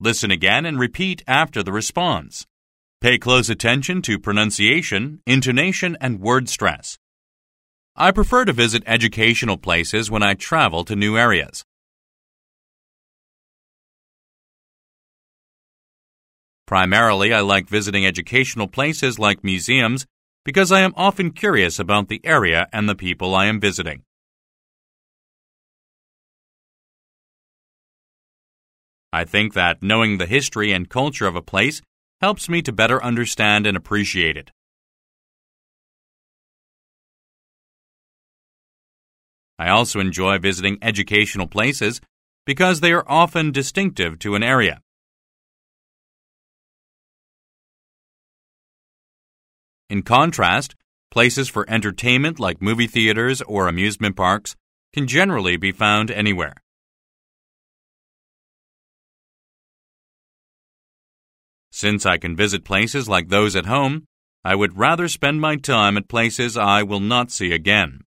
Listen again and repeat after the response. Pay close attention to pronunciation, intonation, and word stress. I prefer to visit educational places when I travel to new areas. Primarily, I like visiting educational places like museums because I am often curious about the area and the people I am visiting. I think that knowing the history and culture of a place helps me to better understand and appreciate it. I also enjoy visiting educational places because they are often distinctive to an area. In contrast, places for entertainment like movie theaters or amusement parks can generally be found anywhere. Since I can visit places like those at home, I would rather spend my time at places I will not see again.